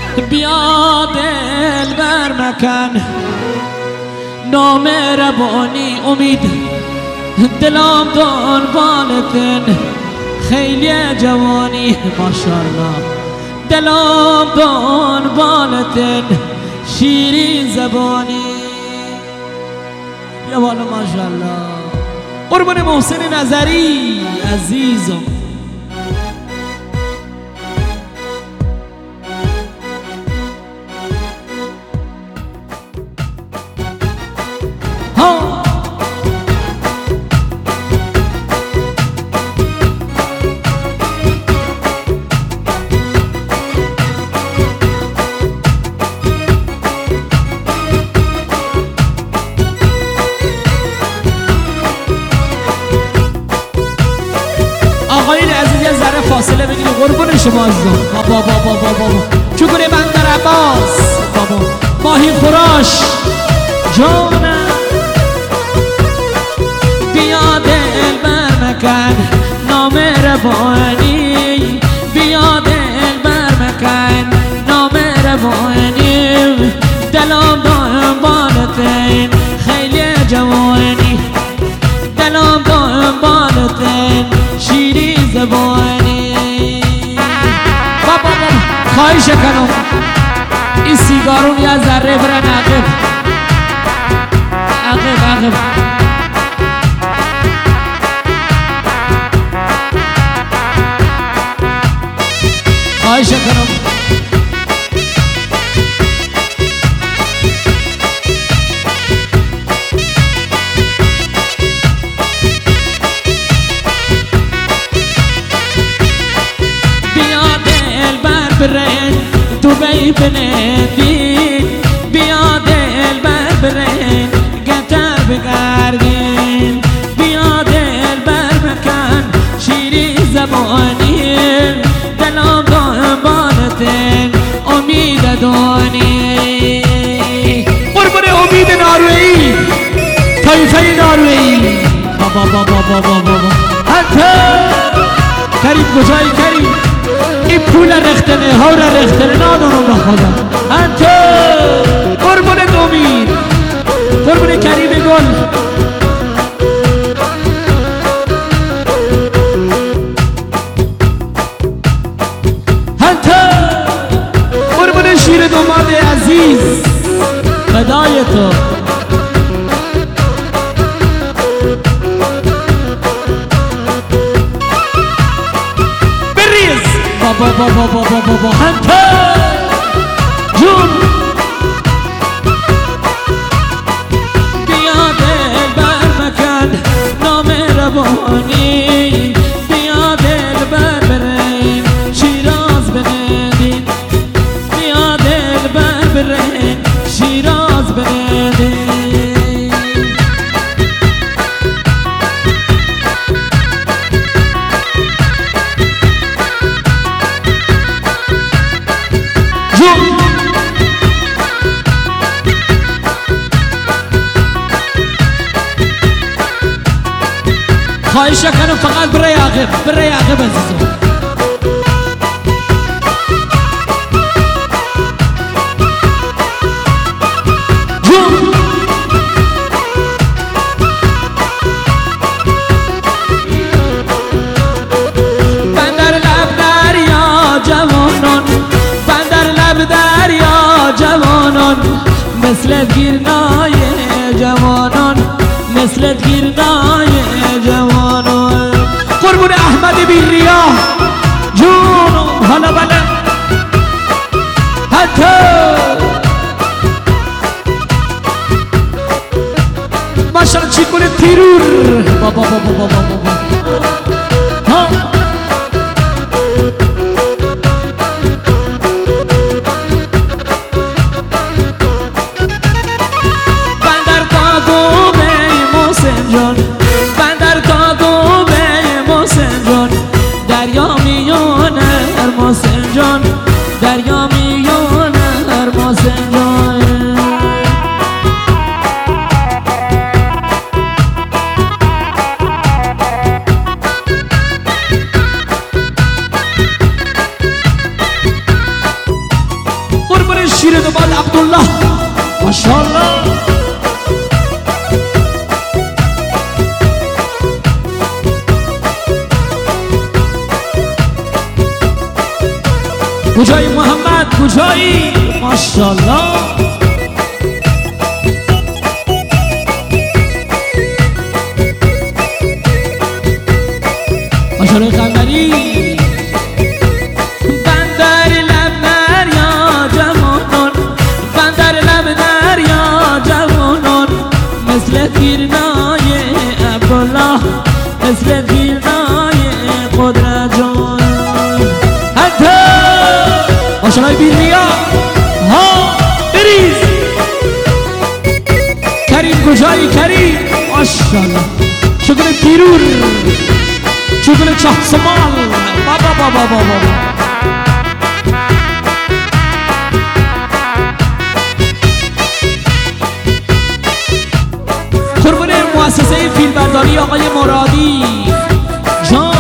بیا دل بر مکن نام ربانی امید دلم دنبالتن خیلی جوانی ماشاءالله دلم دنبالتن شیرین زبانی یا والا ماشاءالله قربان محسن نظری عزیزم آقایون عزیز یه ذره فاصله بدید قربون شما عزیزم بابا چگونه بندر عباس بابا ماهی فراش جانم بیا دل بر مکن نام ربانی بیا دل بر مکن نام ربانی دلم دنبالتن خیلی جوانی دلم دنبالتن شیرین زبانی بابا خواهش کنم این سیگارون یه ذره برن عقب خواهش کنم برن دبی بلندی بیا دل برن گتر بگردین بیا دل بر مکن شیرین زبانی دلم دنبالتن امید دانی قربان امید نارویی طایفه نارویی بابا حتی کریم کجایی کریم این پول رختنه ها را رختنه نادارم را خدا انت قربون امید قربون کریم گل انت قربون شیر دوماد عزیز فدای تو بابا انت جون بیا دل بر مکن نام ربانی بیا دل بر برین شیراز بنندین بیا دل بر برین شیراز بنندین خواهش کنم فقط برای عقب عزیزم بندر لب دریا جوانان بندر لب دریا جوانان مثل گیرنای جوانان مثل گیرنای جوانان قربون احمد بی ریا جون حالا بله حتی ماشاءالله چی کنه تیرور بابا بندر کاغو بی محسن جان بندر کاغو بی محسن جان دریا میونه هر محسن جان دریا میونه هر محسن جان ماشاءالله. کجایی محمد کجایی؟ ماشاءالله. ماشاءالله قمری. بندر لب دریا جوانان، بندر لب دریا جوانان، مثل پیرنای عبدالله، مثل پیرنای قدرت جان. ماشاءالله بیریا ها بریز. کریم کجایی کریم؟ ماشاءالله. شکر پیرور، شکر چهسمال. بابا بابا بابا قربون مؤسسه فیلمبرداری آقای مرادی جان.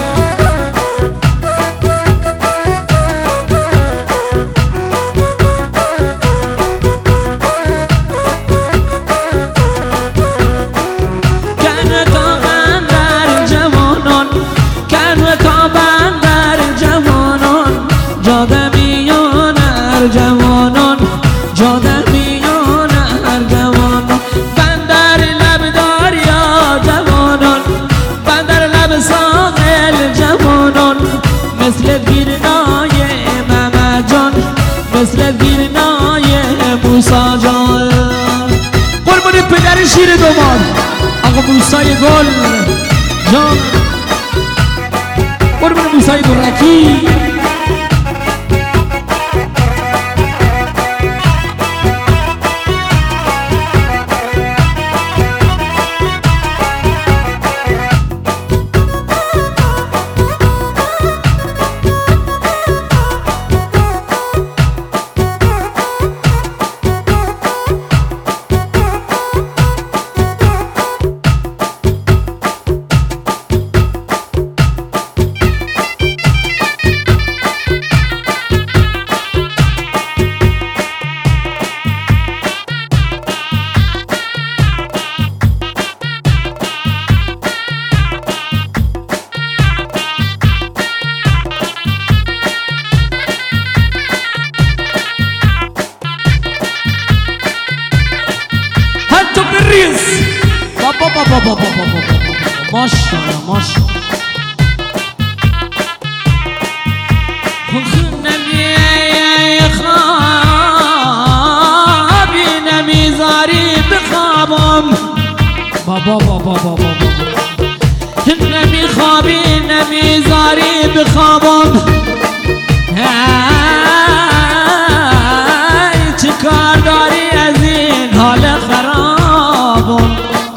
جوانان جاده میان هر جوانان، بندر لب دریا جوانان، بندر لب ساحل جوانان، مثل گیرنای محمد جان، مثل گیرنای موسی جان. قربون پدر شیر دوماد آقا موسی گل جان، قربون موسی برکی. ماشاءالله ماشاءالله. نمی خوابی نمیذاری بخوابم. بابا بابا بابا نمی خوابی نمیذاری بخوابم. چه کار داری از این حال خرابم؟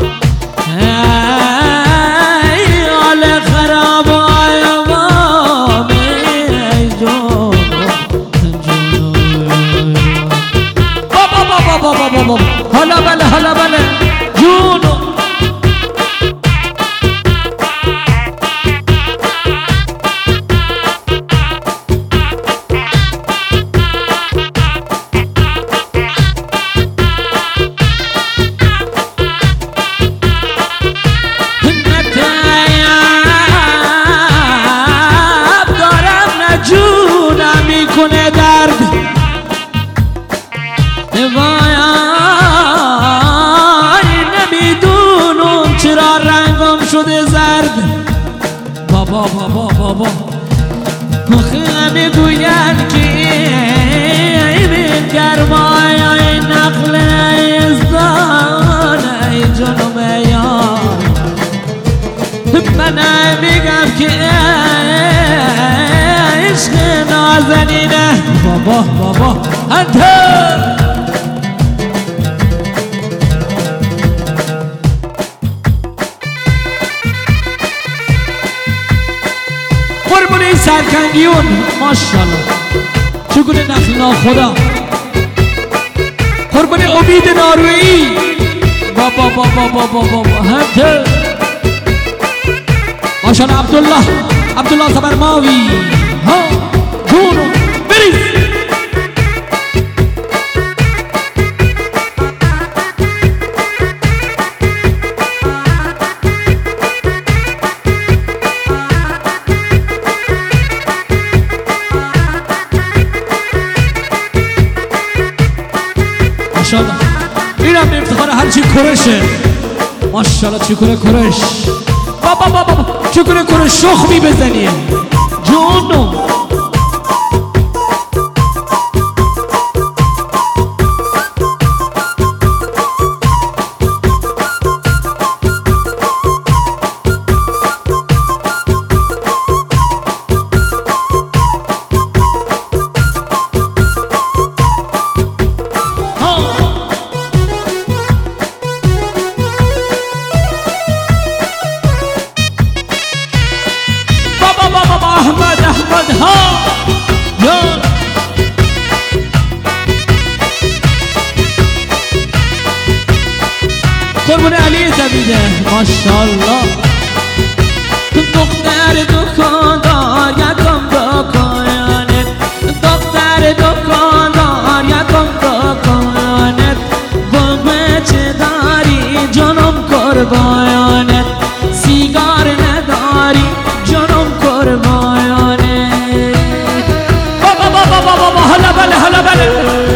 هلا بله هلا بله جونو. دارم نه جونم میکنه درد. چرا رنگم شده زرد؟ بابا بابا بابا میگوین که این گرمای ای نقل ازدان ای جنوب یار. من میگم که عشق نازنینه. بابا بابا انتر قربون سرکنگیون ماشاءالله. شکر نخلا خدا. قربون امید نارویی. بابا بابا بابا بابا هنته ماشاءالله. عبدالله صبرماوی ها جونو بریز. اینم افتخار هرچی کرشه. ماشاءالله چکونه کرش. بابا چکونه کرش شخمی بزنیه جونو. احمد ها یا قربون علی زبیده ماشاءالله. دختر دکاندار یکم دکانت، دختر دکاندار یکم دکانت، گوه چه داری جانم قربانت، سیگار نداری جانم قربانت. بابا حالا بله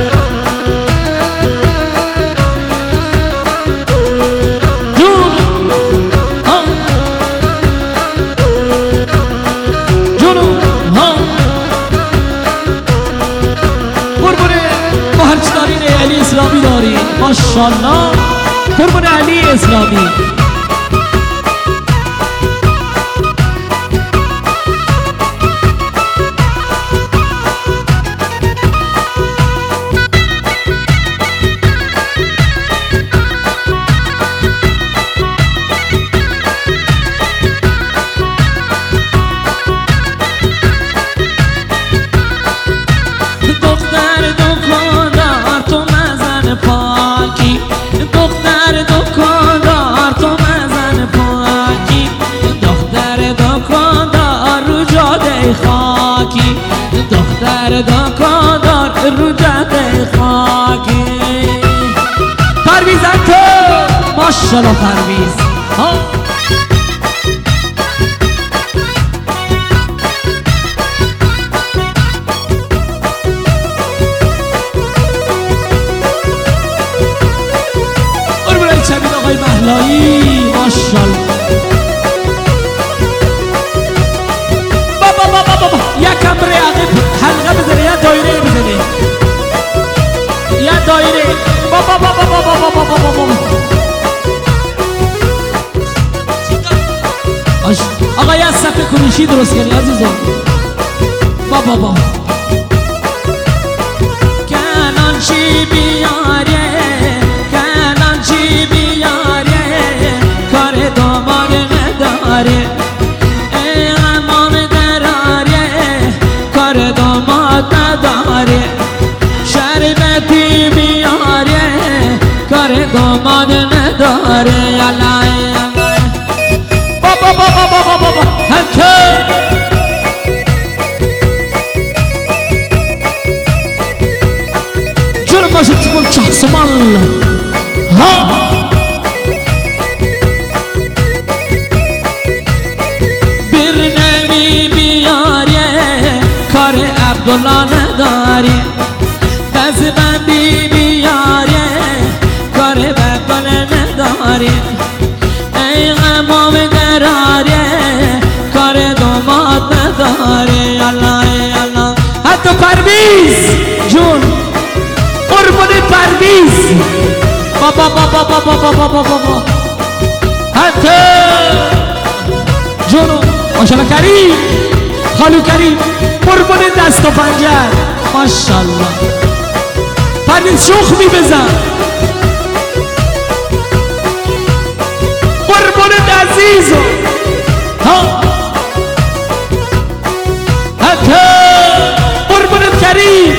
علی اسلامی داری ماشاءالله. قربون علی اسلامی. خاکی دختر دکاندار رو جاده خاکی. پرویز تو ماشاءالله پرویز ها. قربونای چمین آقای محلایی ماشاءالله. یکم ریاقی حلقه بزنه یا دایره بزنه یا دایره. بابا آقا یه صفحه کنشی درست کنی عزیزم. بابا کنان چی بیاره کنان چی بیاره کار داماد نداره نداره شربتی بیاره کار داماد نداره. بابا هکه جرم باشد تقول چهسمان ها. برنمی بیاره کار عبدالله نداری، دست بندی بیاره کار بقل نداری. ای امام دراره کار داماد نداری. الله حتی پرویز جون قربون پرویز. بابا حتی جونو ماشاءالله کریم خالو کریم قربون دست و پنجر ماشاءالله. پرویز شخمی بزن قربون عزیزو ها. حتی قربون کریم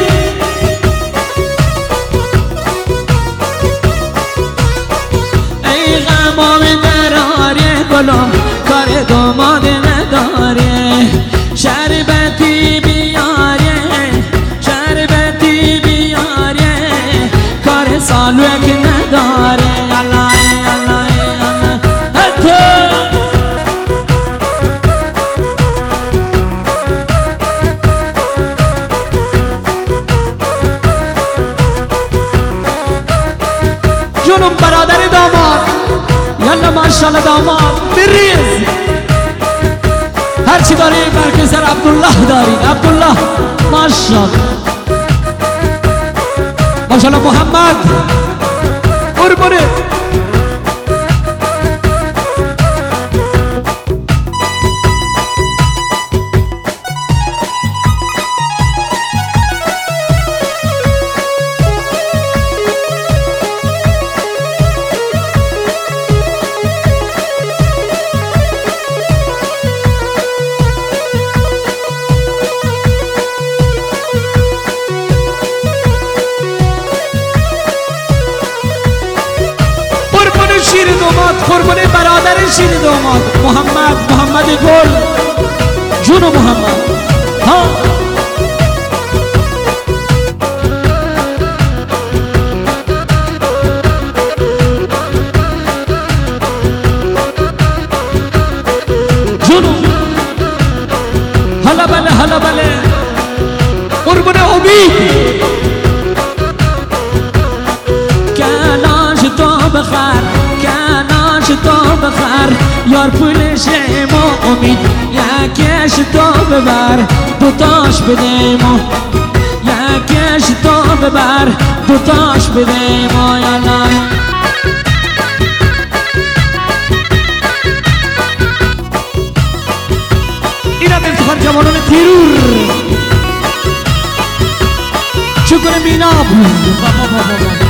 ای غمام دراره گلم کار داماد نداره. شربتی بیاره شربتی بیاره کار سالوک نداره. جونم برادر داماد یالا ماشاءالله داماد بریز هرچی داری برکه سر عبدالله داری عبدالله ماشاءالله ماشاءالله محمد قربونه شیر دوماد قربونه برادر شیر دوماد محمد گل جون محمد ها جون هلا بله قربونه امید بخر کناش تو بخر یار پولش ما امید یکیش تو ببر دوتاش بده ما یکیش تو ببر دوتاش بده ما یالا اینم افتخار جوانان تیرور شکر میناب بابا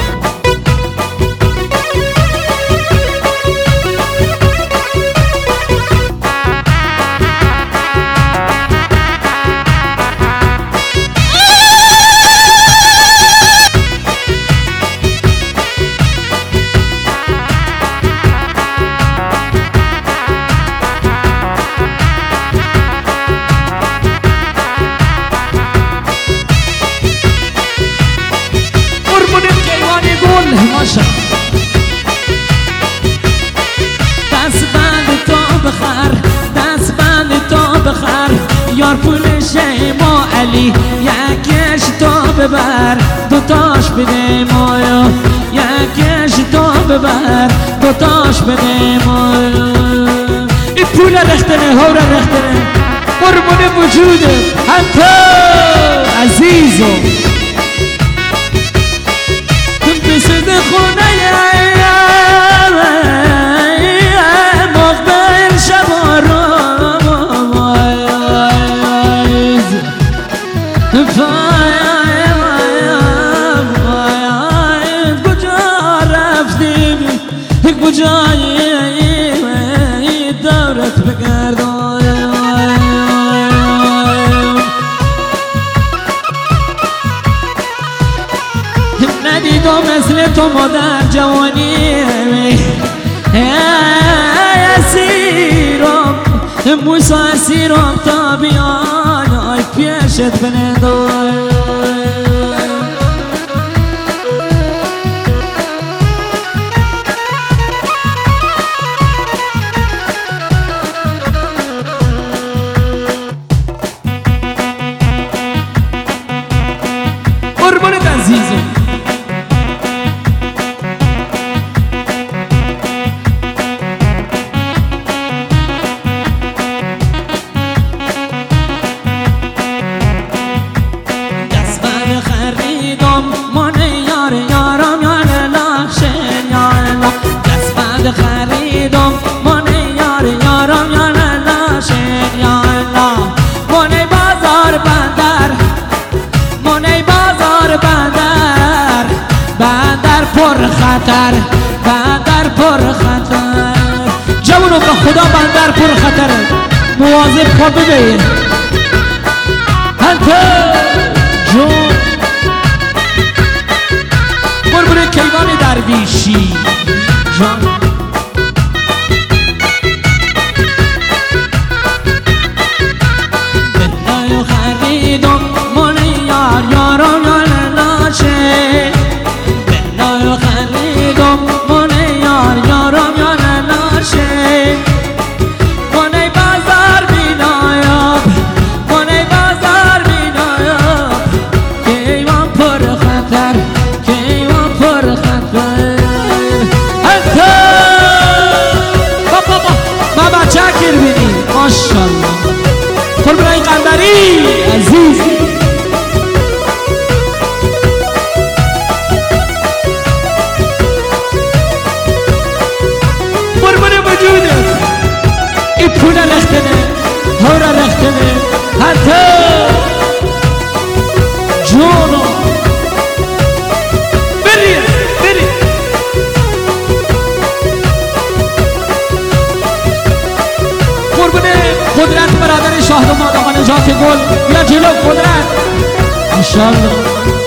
یار پولش ما علی یکیش تو ببر دوتاش بده مایا یکیش تو ببر دوتاش بده مایا این پول رختنه هورا رختنه قربون وجوده حتی عزیزو کن بسد خونه مقبل شبارو جایی دورت بگردان ندیدم مثل تو مادر جوانی اسیرم موسا اسیرم تا بیای پیشت بندای خریدم من یار یارم یا نلاشن یا الله من بازار بندر من بازار بندر بندر پر خطر بندر پر خطر جوانو به خدا بندر پر خطره مواظب خود ببین انت جون قربون کیوان درویشی جان خریدم من یار یارم یا نلاشه بنای خریدم من یار یارم یا نلاشه من بازار بینایاب من بازار بینایاب کیوان پر خطر کیوان پر خطر نجات گل بیا جلو قدرت انشالله